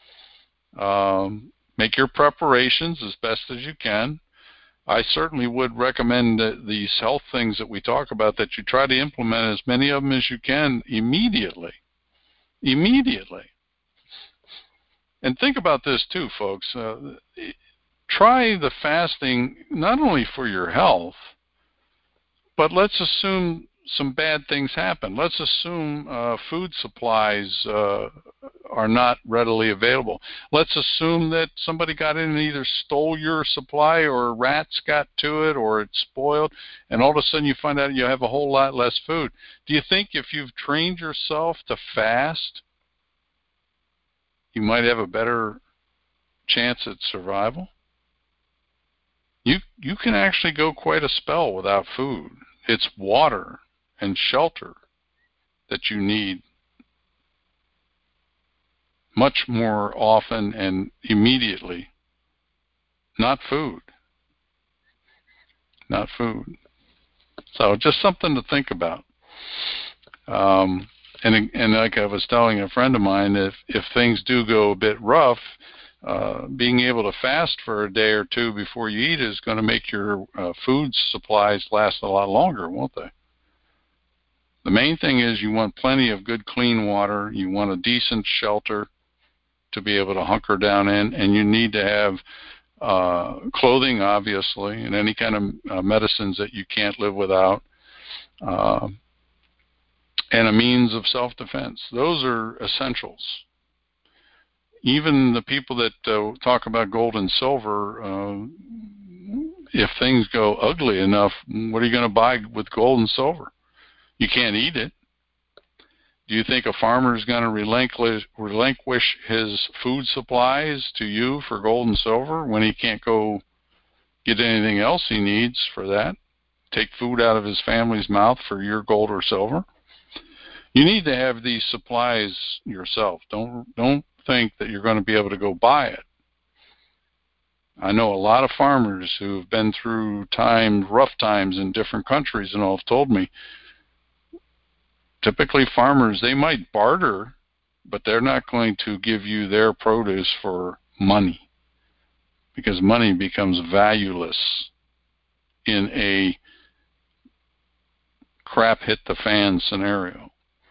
make your preparations as best as you can. I certainly would recommend that these health things that we talk about, that you try to implement as many of them as you can immediately. Immediately. And think about this too, folks. Try the fasting not only for your health, but let's assume some bad things happen. Let's assume food supplies are not readily available. Let's assume that somebody got in and either stole your supply or rats got to it or it's spoiled, and all of a sudden you find out you have a whole lot less food. Do you think if you've trained yourself to fast, you might have a better chance at survival? You can actually go quite a spell without food. It's water and shelter that you need much more often and immediately. Not food. Not food. So just something to think about. And like I was telling a friend of mine, if things do go a bit rough, being able to fast for a day or two before you eat is going to make your food supplies last a lot longer, won't they? The main thing is you want plenty of good, clean water. You want a decent shelter to be able to hunker down in, and you need to have clothing, obviously, and any kind of medicines that you can't live without, and a means of self-defense. Those are essentials. Even the people that talk about gold and silver, if things go ugly enough, what are you going to buy with gold and silver? You can't eat it. Do you think a farmer is going to relinquish his food supplies to you for gold and silver when he can't go get anything else he needs for that? Take food out of his family's mouth for your gold or silver? You need to have these supplies yourself. Don't think that you're going to be able to go buy it. I know a lot of farmers who've been through rough times in different countries and all have told me, typically farmers, they might barter, but they're not going to give you their produce for money, because money becomes valueless in a crap hit the fan scenario.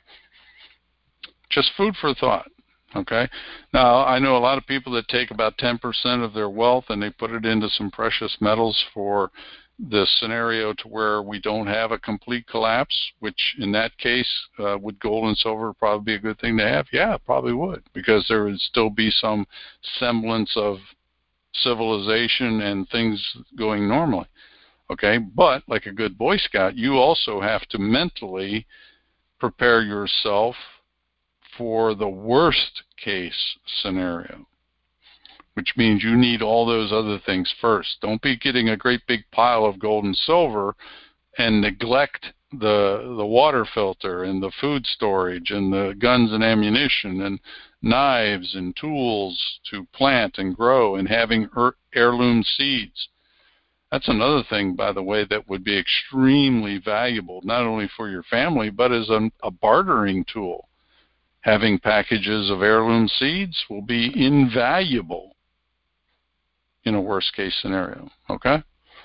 Just food for thought, okay? Now, I know a lot of people that take about 10% of their wealth and they put it into some precious metals for the scenario to where we don't have a complete collapse, which in that case, would gold and silver probably be a good thing to have? Yeah, probably would, because there would still be some semblance of civilization and things going normally, okay? But like a good Boy Scout, you also have to mentally prepare yourself for the worst case scenario, which means you need all those other things first. Don't be getting a great big pile of gold and silver and neglect the water filter and the food storage and the guns and ammunition and knives and tools to plant and grow and having heirloom seeds. That's another thing, by the way, that would be extremely valuable, not only for your family, but as a bartering tool. Having packages of heirloom seeds will be invaluable in a worst case scenario, okay?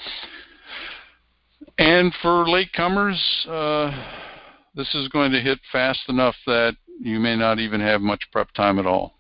And for latecomers, this is going to hit fast enough that you may not even have much prep time at all.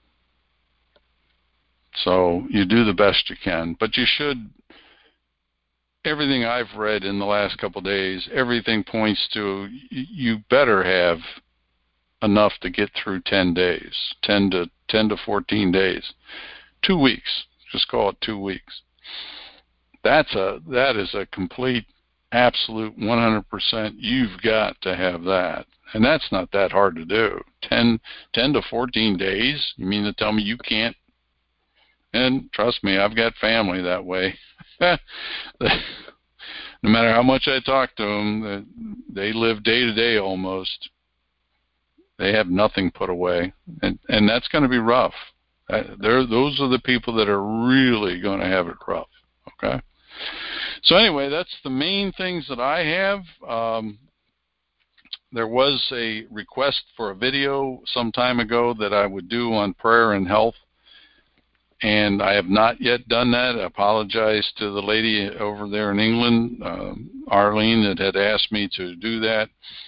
So you do the best you can, but you should. Everything I've read in the last couple of days, everything points to you better have enough to get through 10 days, 10 to 14 days, 2 weeks. Just call it 2 weeks. That is a complete, absolute 100%. You've got to have that, and that's not that hard to do. 10 to 14 days. You mean to tell me you can't? And trust me, I've got family that way. No matter how much I talk to them, they live day to day almost. They have nothing put away, and that's going to be rough. Those are the people that are really going to have it rough, okay? So anyway, that's the main things that I have. There was a request for a video some time ago that I would do on prayer and health, and I have not yet done that. I apologize to the lady over there in England, Arlene, that had asked me to do that.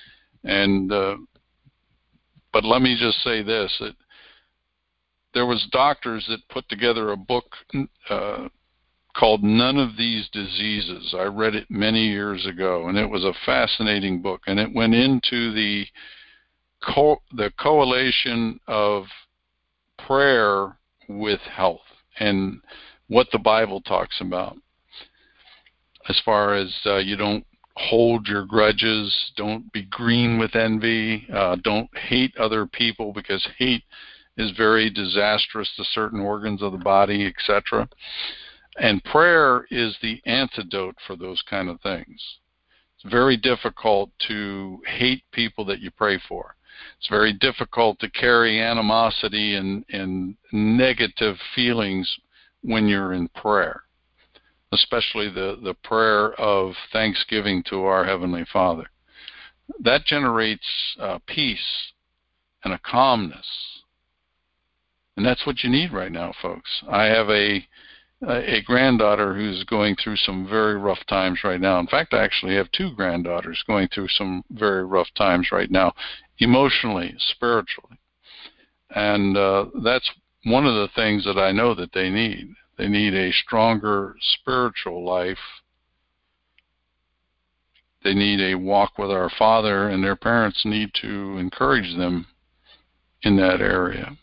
But let me just say this, that there was doctors that put together a book called None of These Diseases. I read it many years ago, and it was a fascinating book, and it went into the coalition of prayer with health and what the Bible talks about as far as you don't hold your grudges, don't be green with envy, don't hate other people, because hate is very disastrous to certain organs of the body, etc. And prayer is the antidote for those kind of things. It's very difficult to hate people that you pray for. It's very difficult to carry animosity and negative feelings when you're in prayer, especially the prayer of thanksgiving to our Heavenly Father. That generates peace and a calmness. And that's what you need right now, folks. I have a granddaughter who's going through some very rough times right now. In fact, I actually have two granddaughters going through some very rough times right now, emotionally, spiritually. And that's one of the things that I know that they need. They need a stronger spiritual life. They need a walk with our Father, and their parents need to encourage them in that area.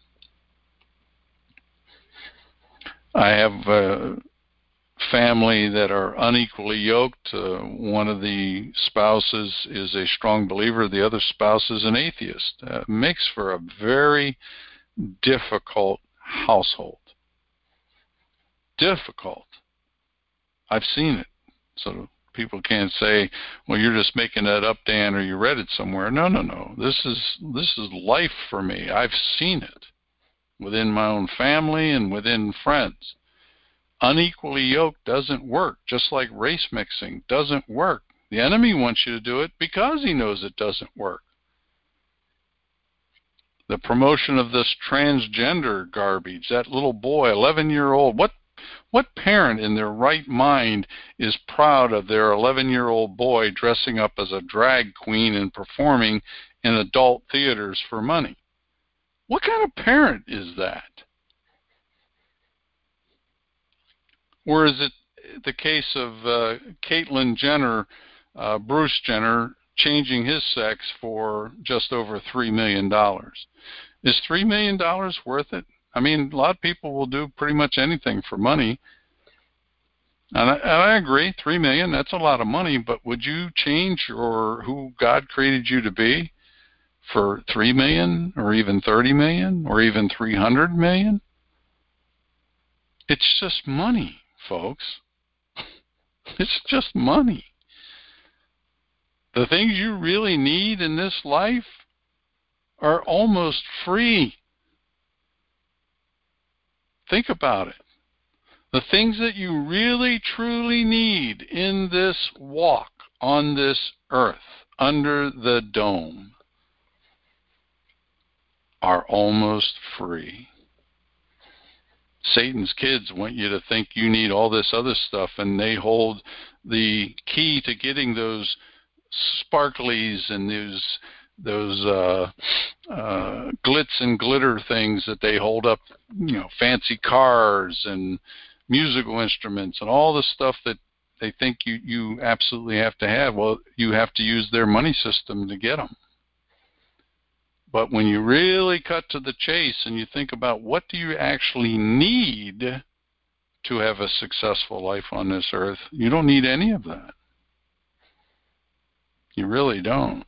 I have a family that are unequally yoked. One of the spouses is a strong believer. The other spouse is an atheist. Makes for a very difficult household. Difficult. I've seen it. So people can't say, well, you're just making that up, Dan, or you read it somewhere. No. This is life for me. I've seen it within my own family and within friends. Unequally yoked doesn't work, just like race mixing doesn't work. The enemy wants you to do it because he knows it doesn't work. The promotion of this transgender garbage, that little boy, 11-year-old, what parent in their right mind is proud of their 11-year-old boy dressing up as a drag queen and performing in adult theaters for money? What kind of parent is that? Or is it the case of Caitlyn Jenner, Bruce Jenner, changing his sex for just over $3 million? Is $3 million worth it? I mean, a lot of people will do pretty much anything for money. And I agree, $3 million, that's a lot of money, but would you change who God created you to be for $3 million or even $30 million or even $300 million? It's just money, folks. It's just money. The things you really need in this life are almost free. Think about it. The things that you really, truly need in this walk on this earth, under the dome, are almost free. Satan's kids want you to think you need all this other stuff, and they hold the key to getting those sparklies and those glitz and glitter things that they hold up, fancy cars and musical instruments and all the stuff that they think you absolutely have to have. Well, you have to use their money system to get them. But when you really cut to the chase and you think about what do you actually need to have a successful life on this earth, you don't need any of that. You really don't.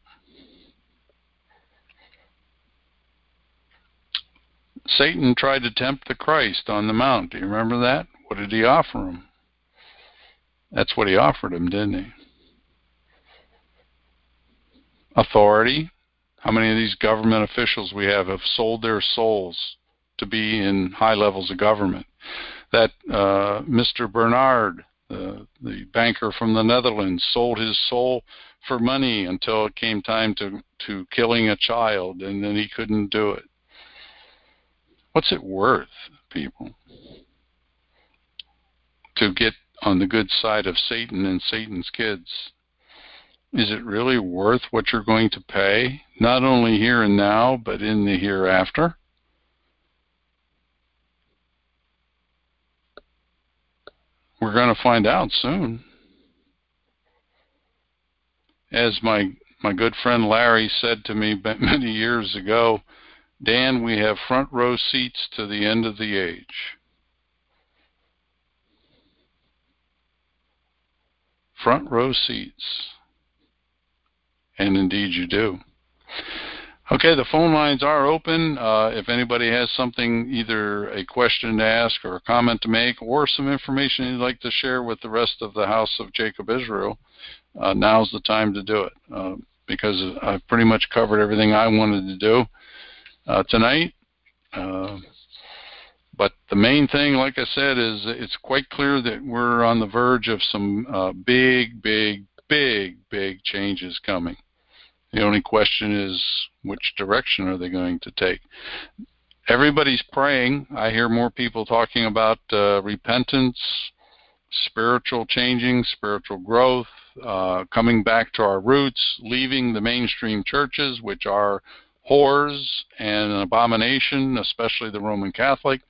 Satan tried to tempt the Christ on the mount. Do you remember that? What did he offer him? That's what he offered him, didn't he? Authority. How many of these government officials we have sold their souls to be in high levels of government? That Mr. Bernard, the banker from the Netherlands, sold his soul for money until it came time to killing a child, and then he couldn't do it. What's it worth, people, to get on the good side of Satan and Satan's kids? Is it really worth what you're going to pay, not only here and now, but in the hereafter? We're going to find out soon. As my good friend Larry said to me many years ago, Dan, we have front row seats to the end of the age. Front row seats. And indeed you do. Okay, the phone lines are open. If anybody has something, either a question to ask or a comment to make, or some information you'd like to share with the rest of the House of Jacob Israel, now's the time to do it, because I've pretty much covered everything I wanted to do tonight. But the main thing, like I said, is it's quite clear that we're on the verge of some big changes coming. The only question is, which direction are they going to take? Everybody's praying. I hear more people talking about repentance, spiritual changing, spiritual growth, coming back to our roots, leaving the mainstream churches, which are whores and an abomination, especially the Roman Catholic.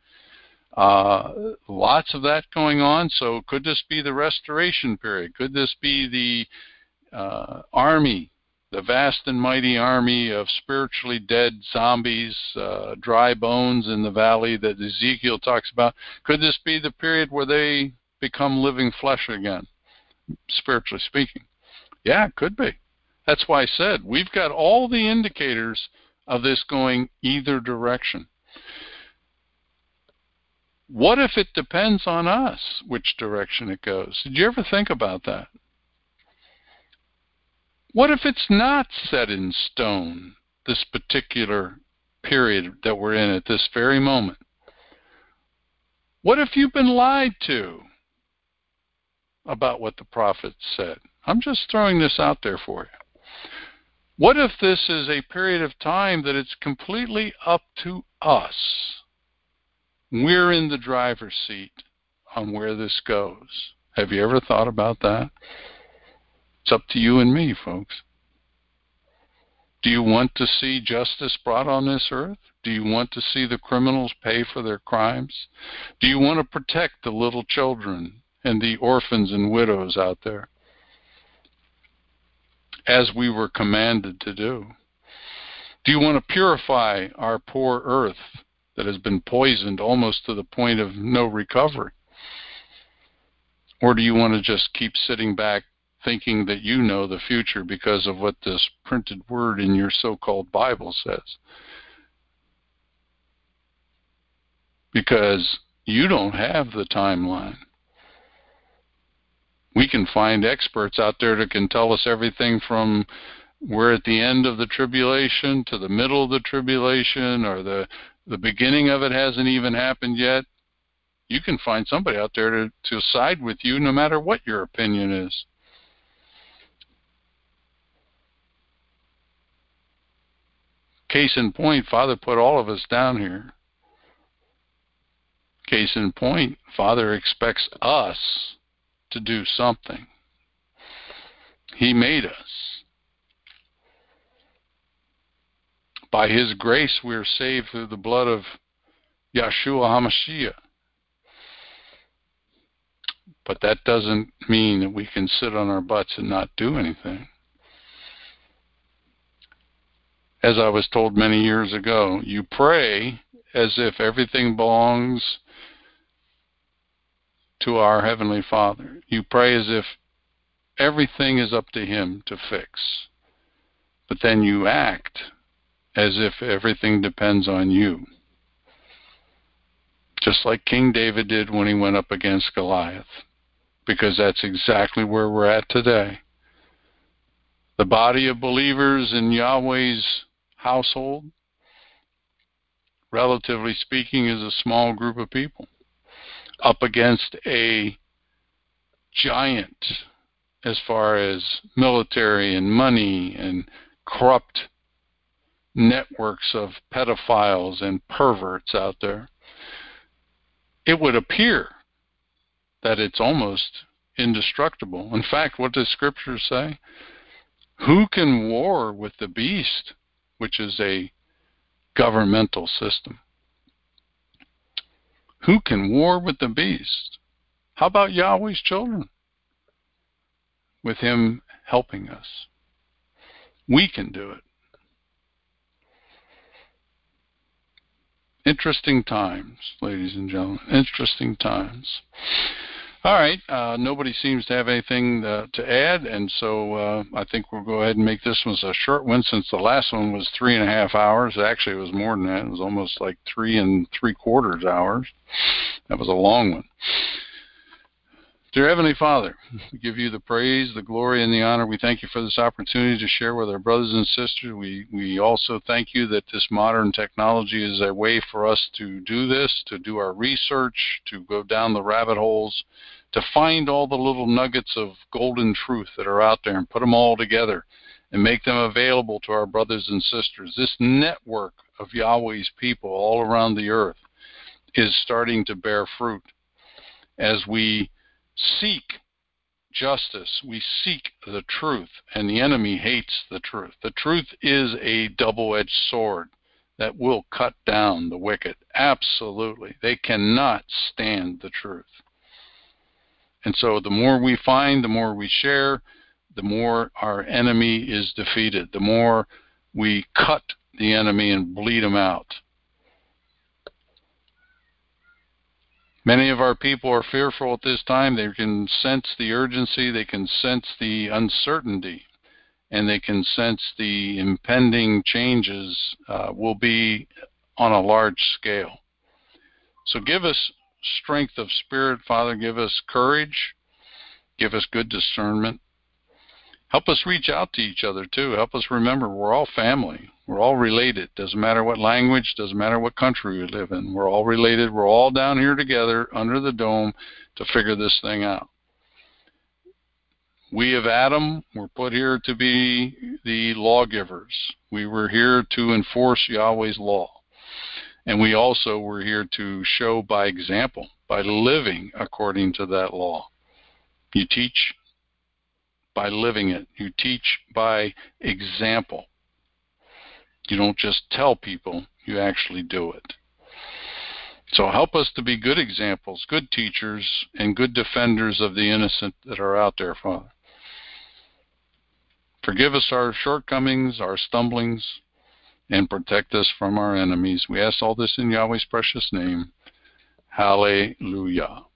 Lots of that going on. So could this be the restoration period? Could this be the army, the vast and mighty army of spiritually dead zombies, dry bones in the valley that Ezekiel talks about? Could this be the period where they become living flesh again, spiritually speaking? Yeah, it could be. That's why I said we've got all the indicators of this going either direction. What if it depends on us which direction it goes? Did you ever think about that? What if it's not set in stone, this particular period that we're in at this very moment? What if you've been lied to about what the prophets said? I'm just throwing this out there for you. What if this is a period of time that it's completely up to us? We're in the driver's seat on where this goes. Have you ever thought about that? It's up to you and me, folks. Do you want to see justice brought on this earth? Do you want to see the criminals pay for their crimes? Do you want to protect the little children and the orphans and widows out there, as we were commanded to do? Do you want to purify our poor earth that has been poisoned almost to the point of no recovery? Or do you want to just keep sitting back thinking that you know the future because of what this printed word in your so-called Bible says? Because you don't have the timeline. We can find experts out there that can tell us everything from we're at the end of the tribulation to the middle of the tribulation, or the beginning of it hasn't even happened yet. You can find somebody out there to side with you no matter what your opinion is. Case in point, Father put all of us down here. Case in point, Father expects us to do something. He made us. By His grace, we are saved through the blood of Yeshua HaMashiach. But that doesn't mean that we can sit on our butts and not do anything. As I was told many years ago, you pray as if everything belongs to our Heavenly Father. You pray as if everything is up to Him to fix. But then you act as if everything depends on you. Just like King David did when he went up against Goliath. Because that's exactly where we're at today. The body of believers in Yahweh's household, relatively speaking, is a small group of people up against a giant as far as military and money and corrupt networks of pedophiles and perverts out there. It would appear that it's almost indestructible. In fact, what does Scripture say? Who can war with the beast, which is a governmental system? Who can war with the beast? How about Yahweh's children? With Him helping us. We can do it. Interesting times, ladies and gentlemen. Interesting times. All right. Nobody seems to have anything to add, and so I think we'll go ahead and make this one a short one, since the last one was 3.5 hours. Actually, it was more than that. It was almost like 3 3/4 hours. That was a long one. Dear Heavenly Father, we give you the praise, the glory, and the honor. We thank you for this opportunity to share with our brothers and sisters. We also thank you that this modern technology is a way for us to do this, to do our research, to go down the rabbit holes, to find all the little nuggets of golden truth that are out there and put them all together and make them available to our brothers and sisters. This network of Yahweh's people all around the earth is starting to bear fruit as we seek justice, we seek the truth, and the enemy hates the truth. The truth is a double-edged sword that will cut down the wicked. Absolutely. They cannot stand the truth. And so the more we find, the more we share, the more our enemy is defeated, the more we cut the enemy and bleed him out. Many of our people are fearful at this time. They can sense the urgency, they can sense the uncertainty, and they can sense the impending changes will be on a large scale. So give us strength of spirit, Father. Give us courage. Give us good discernment. Help us reach out to each other, too. Help us remember we're all family. We're all related. Doesn't matter what language, doesn't matter what country we live in. We're all related. We're all down here together under the dome to figure this thing out. We of Adam were put here to be the lawgivers. We were here to enforce Yahweh's law. And we also were here to show by example, by living according to that law. You teach by living it. You teach by example. You don't just tell people, you actually do it. So help us to be good examples, good teachers, and good defenders of the innocent that are out there, Father. Forgive us our shortcomings, our stumblings, and protect us from our enemies. We ask all this in Yahweh's precious name. Hallelujah.